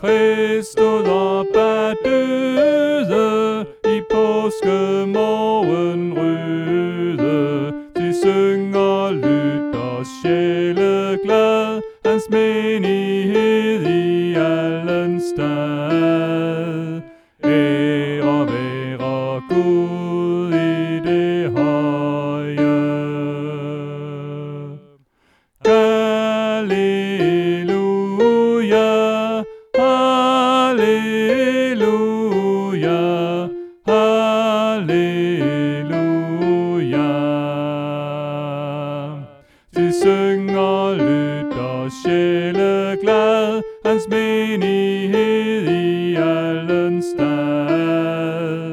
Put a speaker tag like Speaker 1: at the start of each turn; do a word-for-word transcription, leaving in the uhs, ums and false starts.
Speaker 1: Kristus op af døde, i påskemorgen røde. De synger, lytter sjæleglad, hans menighed i allen stad. Ære være Gud i det høje. Halleluja, halleluja, halleluja. De synger, lytter sjæleglad, hans menighed i allen stad.